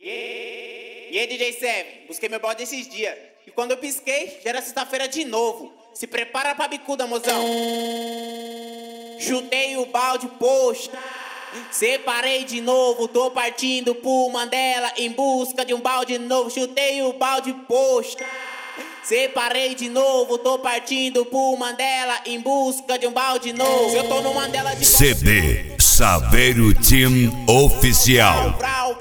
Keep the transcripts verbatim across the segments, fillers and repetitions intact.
E aí, D J Seven, busquei meu balde esses dias. E quando eu pisquei, já era sexta-feira de novo. Se prepara pra bicuda, mozão. Chutei o balde, poxa. Separei de novo, tô partindo pro Mandela em busca de um balde novo. Chutei o balde, poxa. Separei de novo, tô partindo pro Mandela em busca de um balde novo. Eu tô no Mandela de C D Saveiro Team Oficial.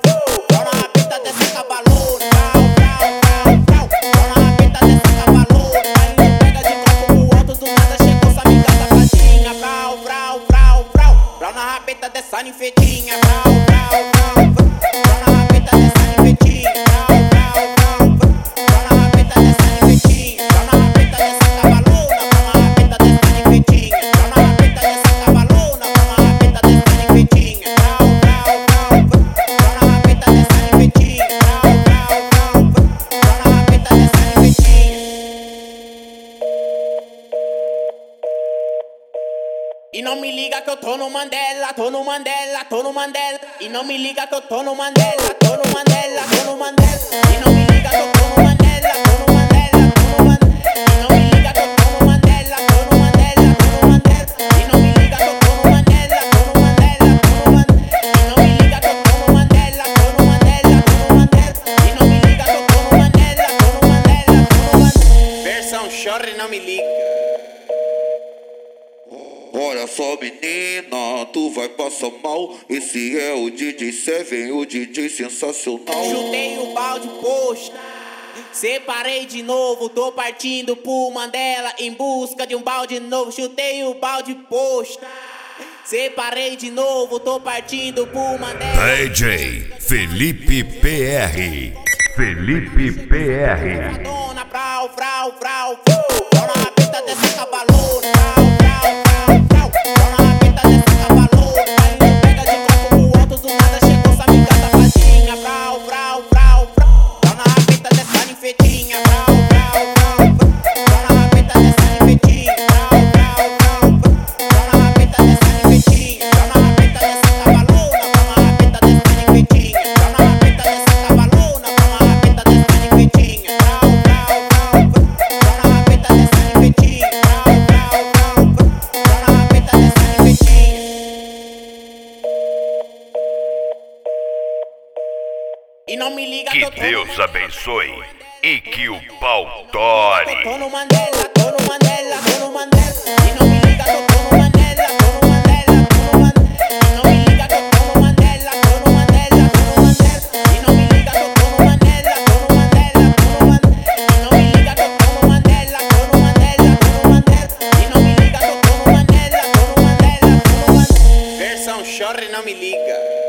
Na rapeta dessa ninfetinha, brau, brau, brau, brau. Na rapeta dessa ninfetinha, brau, brau, brau, brau. Na rapeta dessa ninfetinha, brau. Na rapeta dessa cavalona, brau. Na rapeta dessa ninfetinha, brau. Na rapeta dessa cavalona, brau. Na rapeta dessa ninfetinha, brau, brau, brau, brau. Na rapeta dessa ninfetinha, brau, brau, brau, brau. Na rapeta dessa ninfetinha. E não me liga que eu tô no Mandela, tô no Mandela, tô no Mandela. E não me liga que eu tô no Mandela, tô no Mandela, tô no Mandela. E não me liga que eu tô no Mandela, tô no Mandela, tô no Mandela. E não me liga que eu tô no Mandela, tô no Mandela, tô no Mandela. E não me liga que eu tô no Mandela, tô no Mandela, tô no Mandela. E não me liga que eu tô no Mandela, tô no Mandela, tô no Mandela. E não me liga que eu tô no Mandela, tô no Mandela, tô no Mandela. Versão chore, não me liga. Olha só, menina, tu vai passar mal. Esse é o D J Seven, o D J sensacional. Chutei o balde, poxa. Separei de novo, tô partindo pro Mandela em busca de um balde novo. Chutei o balde, poxa. Separei de novo, tô partindo pro Mandela. D J Felipe P R. Felipe P R. Dona, frau, frau, frau, frau. Na rapeta dessa cavalona, frau, frau, frau, frau. Na rapeta dessa cavalona, aí pega de copo pro alto do nada, chegou essa amiga safadinha, frau, frau, frau, frau. Na rapeta dessa ninfetinha, frau, frau, frau, frau. Na rapeta dessa ninfetinha, frau, frau, frau, frau. Na rapeta dessa ninfetinha, na rapeta dessa cavalona, na rapeta dessa ninfetinha, na rapeta dessa cavalona, na rapeta dessa ninfetinha, frau, frau, frau, frau. Na rapeta dessa ninfetinha, frau, frau, frau, frau. Na rapeta dessa ninfetinha. E não me liga Que eu tô Deus no abençoe e que o pau tore. Tô no Mandela, tô no Mandela, tô no Mandela. E não me liga que eu tô no Mandela, tô no Mandela, tô no Mandela. E não me liga que eu tô no Mandela, tô no Mandela, tô no Mandela. E não me liga que eu tô no Mandela, tô no Mandela, tô no Mandela. E não me liga que eu tô no Mandela, tô no Mandela, tô no Mandela. E não me liga que eu tô no Mandela, tô no Mandela, tô no Mandela. Versão chore, não me liga.